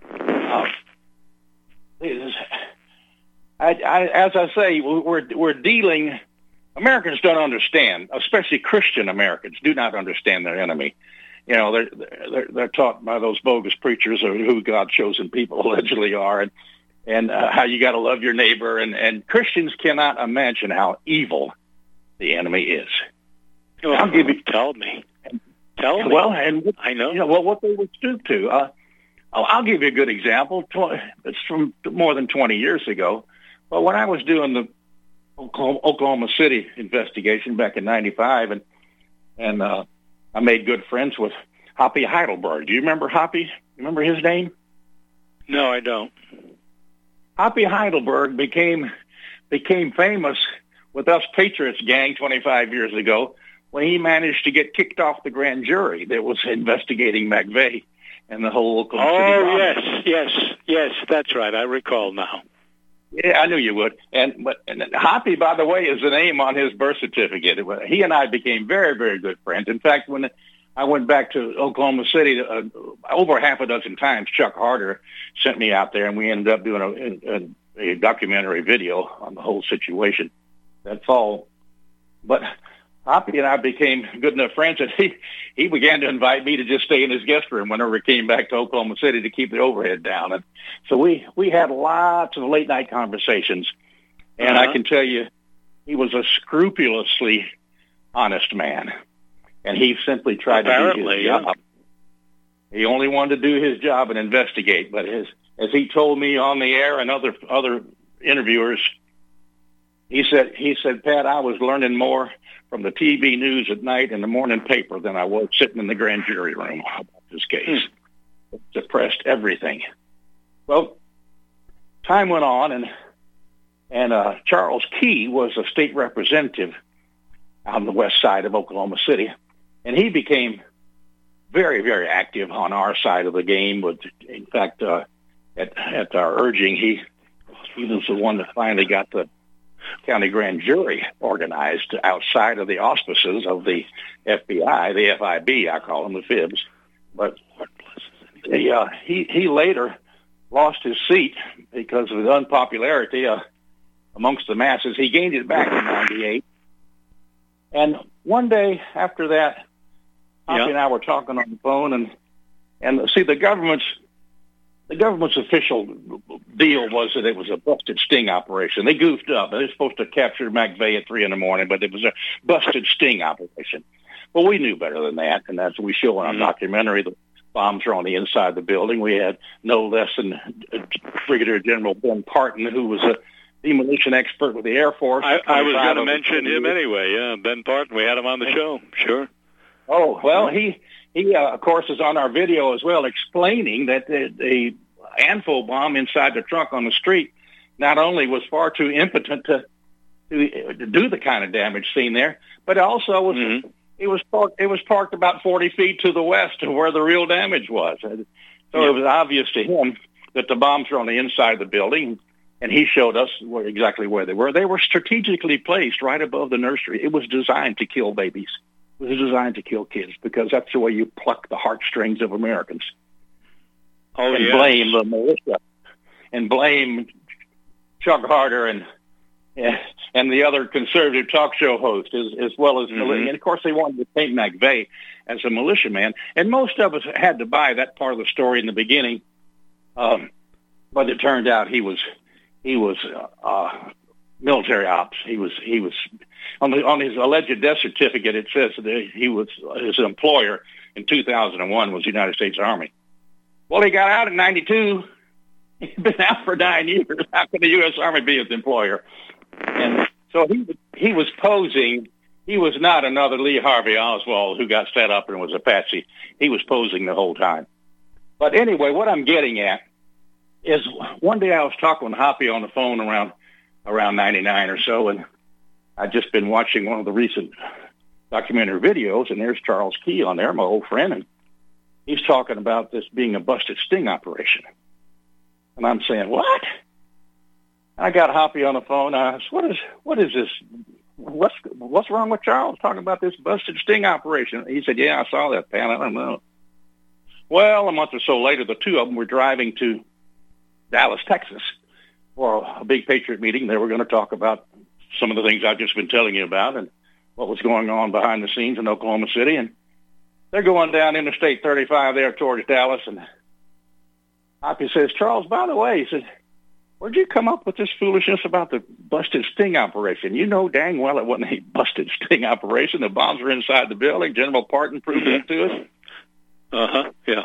P: As I say, we're dealing. Americans don't understand, especially Christian Americans, do not understand their enemy. You know, they're taught by those bogus preachers of who God's chosen people allegedly are, and how you got to love your neighbor, and Christians cannot imagine how evil the enemy is.
O: Well,
P: I'll give you.
O: Tell me.
P: Well, and
O: I know.
P: You know what they would stoop to. I'll give you a good example. It's from more than 20 years ago. But when I was doing the Oklahoma City investigation back in '95, and I made good friends with Hoppy Heidelberg. Do you remember Hoppy? You remember his name?
O: No, I don't.
P: Hoppy Heidelberg became famous with us Patriots gang 25 years ago when he managed to get kicked off the grand jury that was investigating McVeigh and the whole Oklahoma City bombing.
O: Yes, that's right. I recall now.
P: Yeah, I knew you would. And Hoppy, by the way, is the name on his birth certificate. He and I became very, very good friends. In fact, when I went back to Oklahoma City over half a dozen times, Chuck Harder sent me out there, and we ended up doing a documentary video on the whole situation that fall. But Hoppy and I became good enough friends that he began to invite me to just stay in his guest room whenever we came back to Oklahoma City to keep the overhead down. And so we had lots of late night conversations. And I can tell you, he was a scrupulously honest man. And he simply tried to do his job. He only wanted to do his job and investigate. But as he told me on the air and other interviewers, he said, Pat, I was learning more from the TV news at night and the morning paper than I was sitting in the grand jury room about this case. It suppressed everything. Well, time went on, and Charles Key was a state representative on the west side of Oklahoma City, and he became very, very active on our side of the game. But in fact, at our urging, he was the one that finally got the county grand jury organized outside of the auspices of the FBI, the FIB, I call them, the FIBs. But he later lost his seat because of the unpopularity amongst the masses. He gained it back in '98. And one day after that, Hoppy and I were talking on the phone, and see, the government's official deal was that it was a busted sting operation. They goofed up. They were supposed to capture McVeigh at 3 a.m, but it was a busted sting operation. Well, we knew better than that, and that's what we show in our documentary. The bombs are on the inside of the building. We had no less than Brigadier General Ben Parton, who was a demolition expert with the Air Force.
O: I was going to mention him anyway. Yeah, Ben Parton. We had him on the show. Sure.
P: Oh, well, he of course, is on our video as well, explaining that the ANFO bomb inside the trunk on the street not only was far too impotent to do the kind of damage seen there, but also was it was parked about 40 feet to the west of where the real damage was. So it was obvious to him that the bombs were on the inside of the building, and he showed us exactly where they were. They were strategically placed right above the nursery. It was designed to kill babies. It was designed to kill kids because that's the way you pluck the heartstrings of Americans. blame the militia and blame Chuck Harder and the other conservative talk show host, as well as and of course they wanted to paint McVeigh as a militiaman, and most of us had to buy that part of the story in the beginning, but it turned out he was military ops. He was on his alleged death certificate. It says that his employer in 2001 was the United States Army. Well, he got out in '92. He'd been out for 9 years. How can the U.S. Army be his employer? And so he was posing. He was not another Lee Harvey Oswald who got set up and was a patsy. He was posing the whole time. But anyway, what I'm getting at is one day I was talking with Hoppy on the phone around 99 or so, and I'd just been watching one of the recent documentary videos, and there's Charles Key on there, my old friend, and he's talking about this being a busted sting operation. And I'm saying, what? I got Hoppy on the phone. I said, what is this? What's wrong with Charles talking about this busted sting operation? He said, yeah, I saw that, Pat. I don't know. Well, a month or so later, the two of them were driving to Dallas, Texas, for a big Patriot meeting. They were going to talk about some of the things I've just been telling you about and what was going on behind the scenes in Oklahoma City. And they're going down Interstate 35 there towards Dallas. And Hoppy says, Charles, by the way, he said, where'd you come up with this foolishness about the busted sting operation? You know dang well it wasn't a busted sting operation. The bombs were inside the building. General Parton proved that to us.
O: Yeah.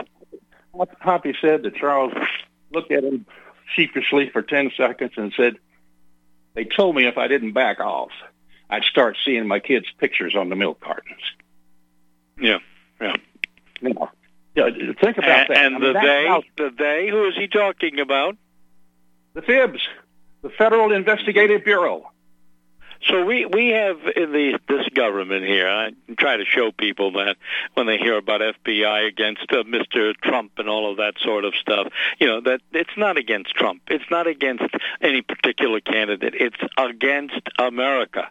P: Hoppy said that Charles looked at him sheepishly for 10 seconds and said, they told me if I didn't back off, I'd start seeing my kids' pictures on the milk cartons.
O: Yeah.
P: Now, think about that.
O: And the they, who is he talking about?
P: The FIBS, the Federal Investigative Bureau.
O: So we have in this government here, I try to show people that when they hear about FBI against Mr. Trump and all of that sort of stuff, that it's not against Trump. It's not against any particular candidate. It's against America.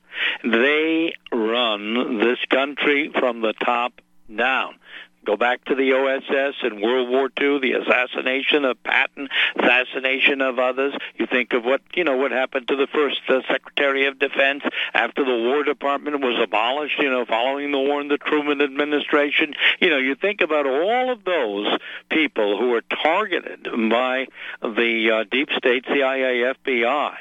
O: They run this country from the top down. Go back to the OSS in World War II, the assassination of Patton, assassination of others. You think of what happened to the first Secretary of Defense after the War Department was abolished, following the war in the Truman administration. You think about all of those people who were targeted by the deep state, CIA, FBI.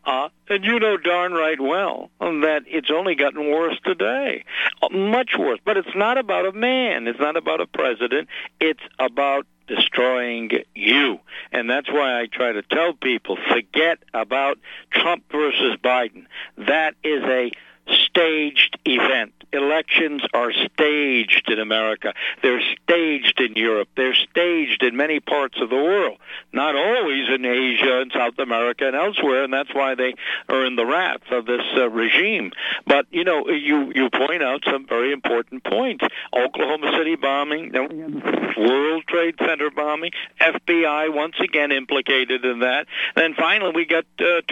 O: And you know darn right well that it's only gotten worse today, much worse. But it's not about a man. It's not about a president. It's about destroying you. And that's why I try to tell people, forget about Trump versus Biden. That is a staged event. Elections are staged in America. They're staged in Europe. They're staged in many parts of the world, not always in Asia and South America and elsewhere, and that's why they are in the wrath of this regime. But, you point out some very important points. Oklahoma City bombing, World Trade Center bombing, FBI once again implicated in that. Then finally we got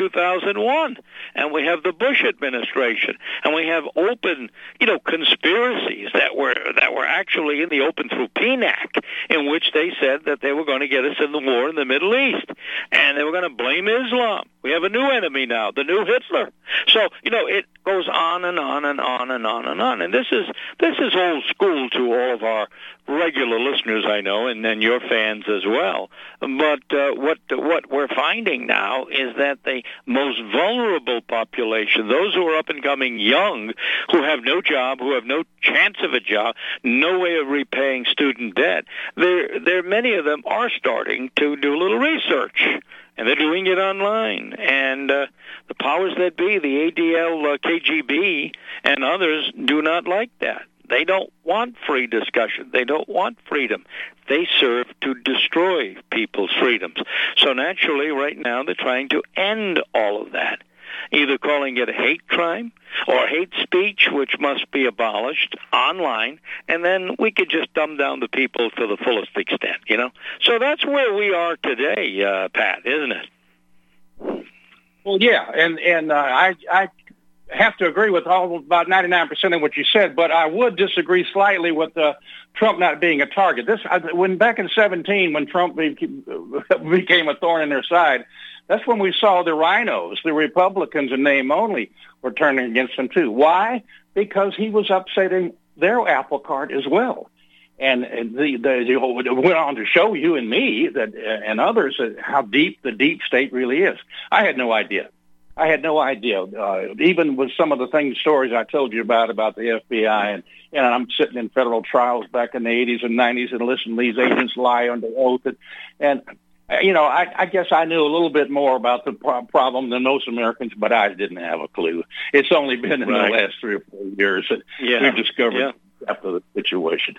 O: 2001, and we have the Bush administration, and we have open conspiracies that were actually in the open through PNAC, in which they said that they were going to get us in the war in the Middle East, and they were going to blame Islam. We have a new enemy now, the new Hitler. So, it goes on and on and on and on and on. And this is old school to all of our regular listeners, I know, and then your fans as well. But what we're finding now is that the most vulnerable population, those who are up and coming young, who have no job, who have no chance of a job, no way of repaying student debt, there many of them are starting to do a little research. And they're doing it online. And the powers that be, the ADL, KGB, and others do not like that. They don't want free discussion. They don't want freedom. They serve to destroy people's freedoms. So naturally, right now, they're trying to end all of that, either calling it a hate crime or hate speech, which must be abolished online, and then we could just dumb down the people to the fullest extent, So that's where we are today, Pat, isn't it?
P: Well, yeah, and I have to agree with about 99% of what you said, but I would disagree slightly with Trump not being a target. When back in 2017, when Trump became a thorn in their side, that's when we saw the rhinos, the Republicans in name only, were turning against him too. Why? Because he was upsetting their apple cart as well. And it went on to show you and me that and others how deep the deep state really is. I had no idea. Even with some of the stories I told you about the FBI, and I'm sitting in federal trials back in the 80s and 90s and listening to these agents lie under oath. And I guess I knew a little bit more about the problem than most Americans, but I didn't have a clue. It's only been in the last 3 or 4 years that we've discovered the depth of the situation.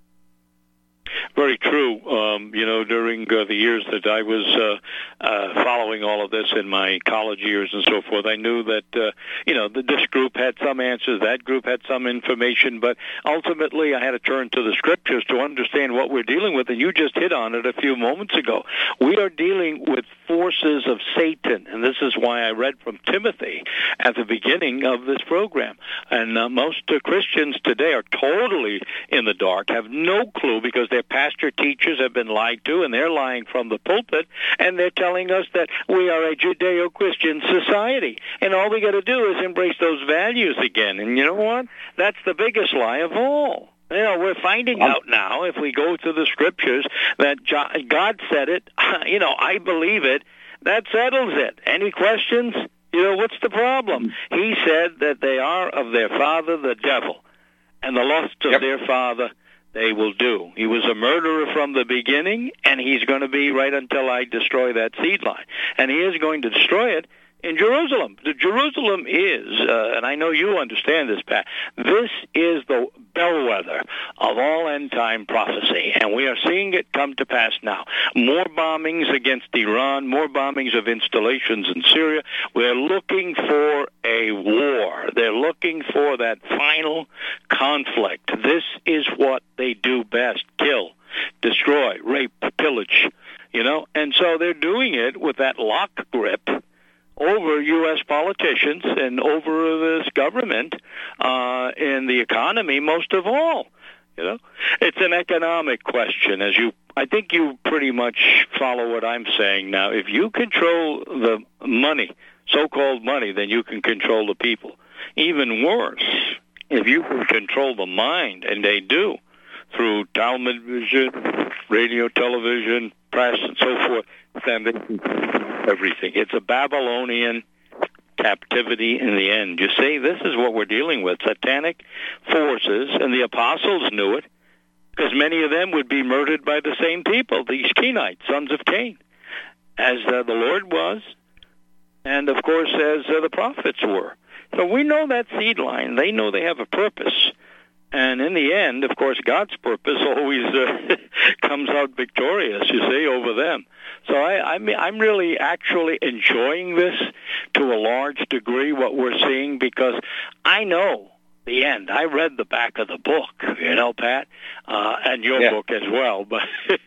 O: Very true. During the years that I was following all of this in my college years and so forth, I knew that, this group had some answers, that group had some information, but ultimately I had to turn to the scriptures to understand what we're dealing with, and you just hit on it a few moments ago. We are dealing with forces of Satan, and this is why I read from Timothy at the beginning of this program. And most Christians today are totally in the dark, have no clue because their pastor teachers have been lied to, and they're lying from the pulpit, and they're telling us that we are a Judeo-Christian society, and all we got to do is embrace those values again. And you know what? That's the biggest lie of all. We're finding out now, if we go to the scriptures, that God said it, I believe it, that settles it. Any questions? What's the problem? He said that they are of their father, the devil, and the lusts of their father they will do. He was a murderer from the beginning, and he's going to be right until I destroy that seed line. And he is going to destroy it in Jerusalem. Jerusalem is, and I know you understand this, Pat, this is the bellwether of all end-time prophecy, and we are seeing it come to pass now. More bombings against Iran, more bombings of installations in Syria. We're looking for a war. They're looking for that final conflict. This is what they do best: kill, destroy, rape, pillage, and so they're doing it with that lock grip over U.S. politicians and over this government and the economy most of all. It's an economic question. I think you pretty much follow what I'm saying now. If you control the money, so-called money, then you can control the people. Even worse, if you can control the mind, and they do, through television, radio, television, press, and so forth, then they can everything. It's a Babylonian captivity in the end. You see, this is what we're dealing with, satanic forces, and the apostles knew it, because many of them would be murdered by the same people, these Kenites, sons of Cain, as the Lord was, and of course as the prophets were. So we know that seed line. They know they have a purpose. And in the end, of course, God's purpose always comes out victorious, you see, over them. So I'm really actually enjoying this to a large degree, what we're seeing, because I know the end. I read the back of the book, Pat, and your book as well. But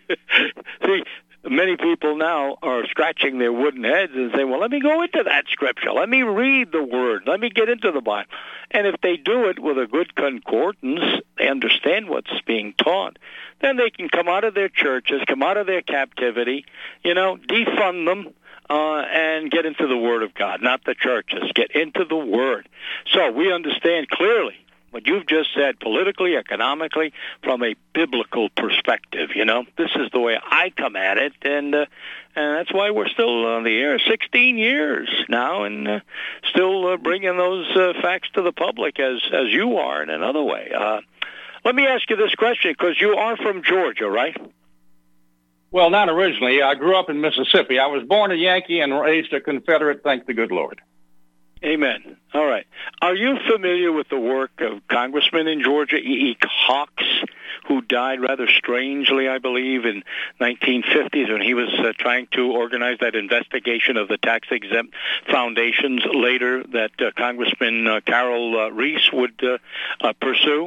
O: see, many people now are scratching their wooden heads and saying, well, let me go into that scripture. Let me read the word. Let me get into the Bible. And if they do it with a good concordance, they understand what's being taught, then they can come out of their churches, come out of their captivity, defund them, and get into the Word of God, not the churches. Get into the Word. So we understand clearly what you've just said, politically, economically, from a biblical perspective. This is the way I come at it, and that's why we're still on the air 16 years now, and still bringing those facts to the public as you are in another way. Let me ask you this question, because you are from Georgia, right?
P: Well, not originally. I grew up in Mississippi. I was born a Yankee and raised a Confederate, thank the good Lord.
O: Amen. All right. Are you familiar with the work of Congressman in Georgia, E.E. Cox, who died rather strangely, I believe, in 1950s when he was trying to organize that investigation of the tax-exempt foundations later that Congressman Carol Reese would pursue?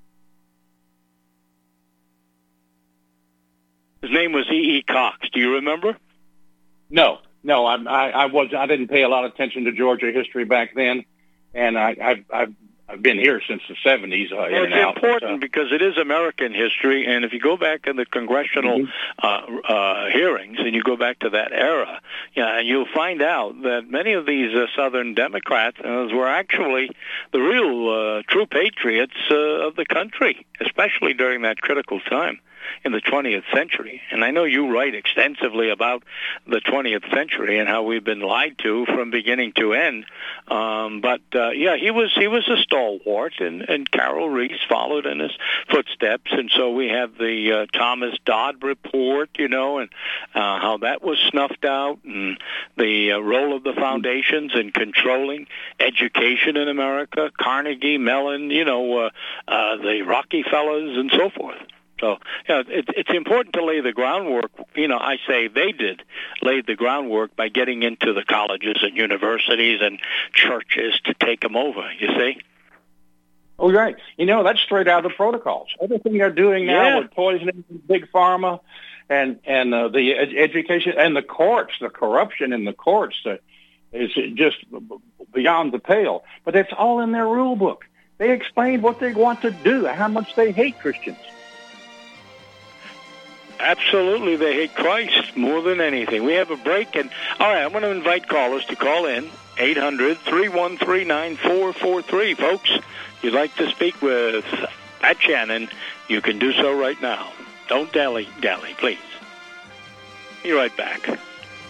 O: His name was E.E. Cox. Do you remember?
P: No, I didn't pay a lot of attention to Georgia history back then. And I've been here since the 70s.
O: Well, it's important because it is American history, and if you go back in the congressional hearings and you go back to that era, you'll find out that many of these Southern Democrats were actually the real true patriots of the country, especially during that critical time in the 20th century. And I know you write extensively about the 20th century and how we've been lied to from beginning to end. But he was a stalwart, and Carol Reese followed in his footsteps. And so we have the Thomas Dodd report, and how that was snuffed out, and the role of the foundations in controlling education in America, Carnegie, Mellon, the Rockefellers, and so forth. So, it's important to lay the groundwork. I say they laid the groundwork by getting into the colleges and universities and churches to take them over, you see?
P: Oh, right. That's straight out of the protocols. Everything they're doing now with poisoning Big Pharma and the education and the courts, the corruption in the courts is just beyond the pale. But it's all in their rule book. They explain what they want to do, how much they hate Christians.
O: Absolutely, they hate Christ more than anything. We have a break, and all right, I'm going to invite callers to call in, 800-313-9443. Folks, if you'd like to speak with Pat Shannon, you can do so right now. Don't dally, please. Be right back.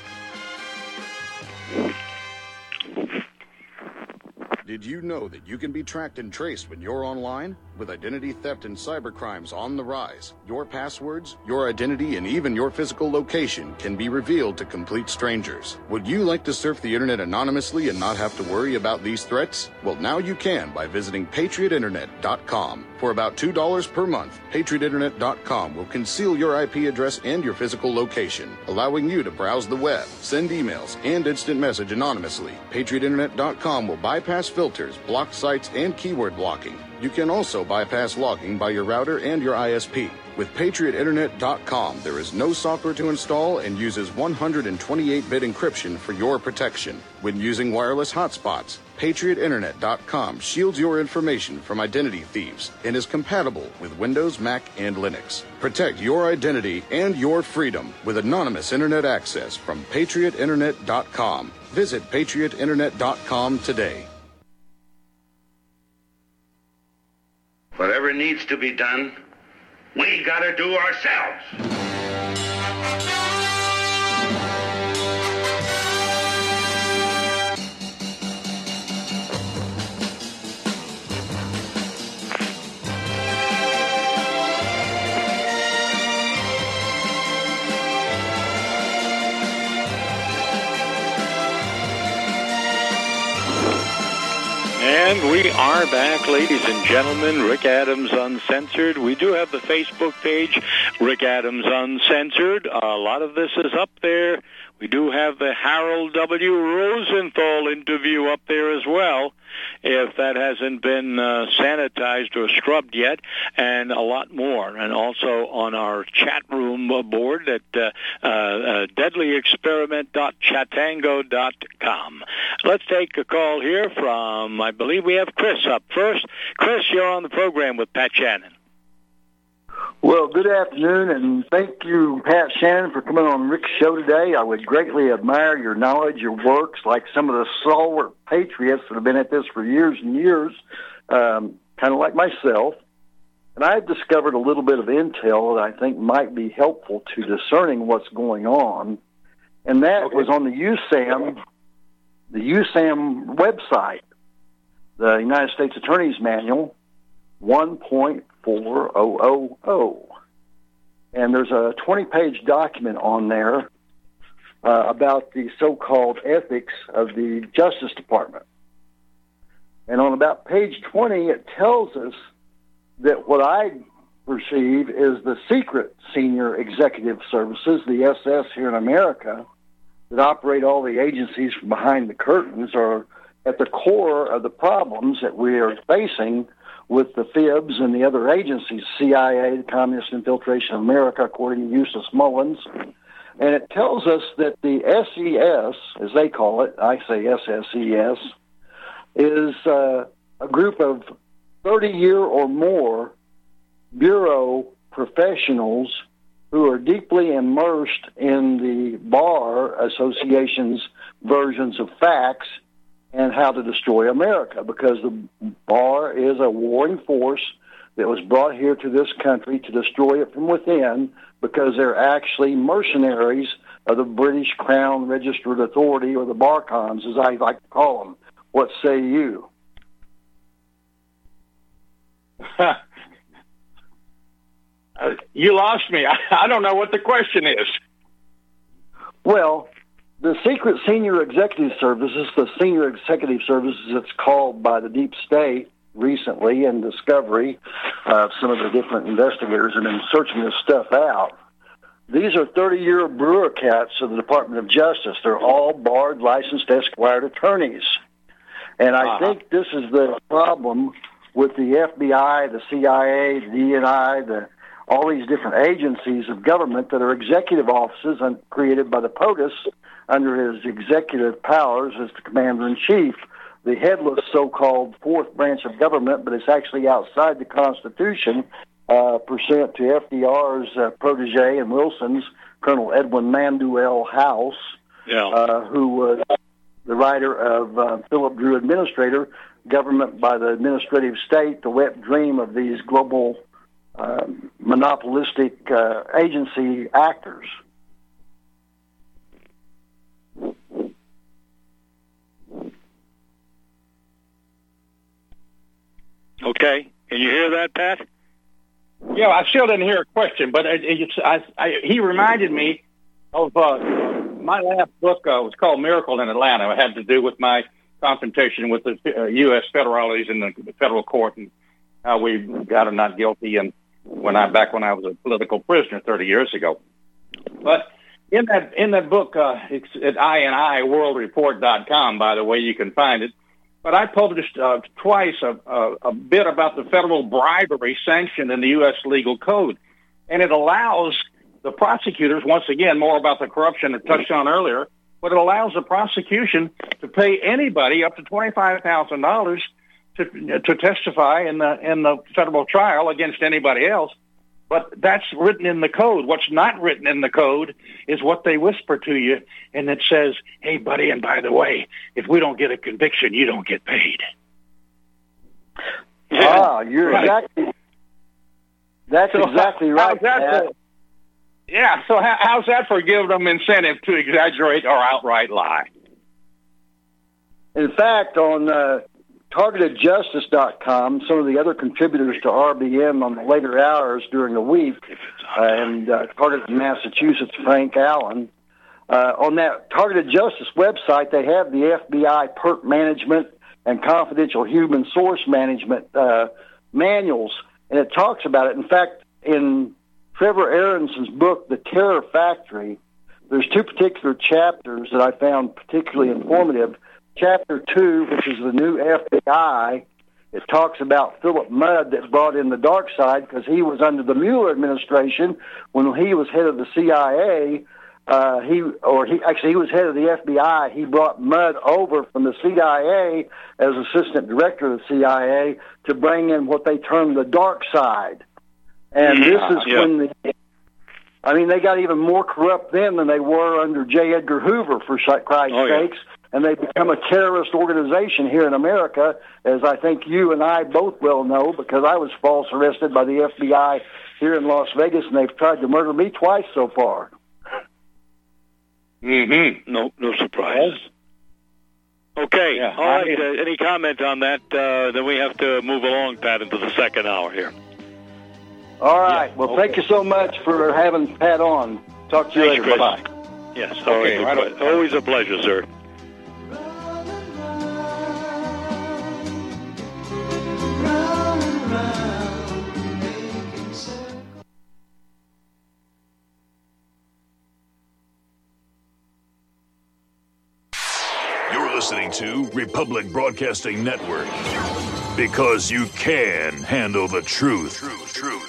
Q: Did you know that you can be tracked and traced when you're online? With identity theft and cybercrimes on the rise, your passwords, your identity, and even your physical location can be revealed to complete strangers. Would you like to surf the internet anonymously and not have to worry about these threats? Well, now you can by visiting PatriotInternet.com. For about $2 per month, PatriotInternet.com will conceal your IP address and your physical location, allowing you to browse the web, send emails, and instant message anonymously. PatriotInternet.com will bypass filters, block sites, and keyword blocking. You can also bypass logging by your router and your ISP. With PatriotInternet.com, there is no software to install and uses 128-bit encryption for your protection. When using wireless hotspots, PatriotInternet.com shields your information from identity thieves and is compatible with Windows, Mac, and Linux. Protect your identity and your freedom with anonymous internet access from PatriotInternet.com. Visit PatriotInternet.com today.
R: Whatever needs to be done, we gotta do ourselves.
O: And we are back, ladies and gentlemen. Rick Adams Uncensored. We do have the Facebook page, Rick Adams Uncensored. A lot of this is up there. We do have the Harold W. Rosenthal interview up there as well, if that hasn't been sanitized or scrubbed yet, and a lot more. And also on our chat room board at deadlyexperiment.chatango.com. Let's take a call here from, I believe we have Chris up first. Chris, you're on the program with Pat Shannon.
S: Well, good afternoon, and thank you, Pat Shannon, for coming on Rick's show today. I would greatly admire your knowledge, your works, like some of the stalwart patriots that have been at this for years and years, kind of like myself. And I've discovered a little bit of intel that I think might be helpful to discerning what's going on, and that was on the USAM website, the United States Attorney's Manual 1.4000. And there's a 20-page document on there about the so-called ethics of the Justice Department. And on about page 20, it tells us that what I perceive is the secret senior executive services, the SS here in America, that operate all the agencies from behind the curtains, are at the core of the problems that we are facing with the FIBs and the other agencies, CIA, the Communist Infiltration of America, according to Eustace Mullins. And it tells us that the SES, as they call it, I say SSES, is a group of 30-year or more Bureau professionals who are deeply immersed in the Bar Association's versions of facts and how to destroy America, because the Bar is a warring force that was brought here to this country to destroy it from within, because they're actually mercenaries of the British Crown Registered Authority, or the Barcons, as I like to call them. What say you?
P: You lost me. I don't know what the question is.
S: Well, the secret senior executive services, the senior executive services, it's called by the deep state recently in discovery of some of the different investigators and been searching this stuff out. These are 30-year bureaucrats of the Department of Justice. They're all barred, licensed, esquired attorneys. And I think this is the problem with the FBI, the CIA, the DNI, all these different agencies of government that are executive offices created by the POTUS under his executive powers as the commander-in-chief, the headless so-called fourth branch of government, but it's actually outside the Constitution, pursuant to FDR's protege and Wilson's, Colonel Edwin Manduel House, who was the writer of Philip Drew Administrator, Government by the Administrative State, the wet dream of these global monopolistic agency actors.
O: Okay. Can you hear that, Pat?
P: Yeah, I still didn't hear a question, but he reminded me of my last book. Was called Miracle in Atlanta. It had to do with my confrontation with the U.S. federalities in the federal court and how we got a not guilty, and back when I was a political prisoner 30 years ago. But in that book, it's at INIWorldReport.com, by the way, you can find it. But I published twice a bit about the federal bribery sanction in the U.S. legal code. And it allows the prosecutors, once again, more about the corruption I touched on earlier, but it allows the prosecution to pay anybody up to $25,000 to testify in the federal trial against anybody else. But that's written in the code. What's not written in the code is what they whisper to you, and it says, hey, buddy, and by the way, if we don't get a conviction, you don't get paid.
S: You're right. That's exactly right.
P: Yeah, so how's that for giving them incentive to exaggerate or outright lie?
S: In fact, on TargetedJustice.com, some of the other contributors to RBM on the later hours during the week, and Targeted Massachusetts, Frank Allen, on that Targeted Justice website, they have the FBI PERT management and confidential human source management manuals, and it talks about it. In fact, in Trevor Aronson's book, The Terror Factory, there's two particular chapters that I found particularly informative. Chapter 2, which is the new FBI, it talks about Philip Mudd that brought in the dark side because he was under the Mueller administration when he was head of the CIA. He was head of the FBI. He brought Mudd over from the CIA as assistant director of the CIA to bring in what they termed the dark side. And this is when they got even more corrupt then than they were under J. Edgar Hoover, for Christ's sakes. And they become a terrorist organization here in America, as I think you and I both well know, because I was false arrested by the FBI here in Las Vegas, and they've tried to murder me twice so far.
O: Mm-hmm. No surprise. Okay. All right. Any comment on that? Then we have to move along, Pat, into the second hour here.
S: All right. Well, thank you so much for having Pat on. Talk to you later.
O: Chris.
S: Bye-bye.
O: Yes. Okay. Always a pleasure, sir.
T: Listening to Republic Broadcasting Network, because you can handle the truth.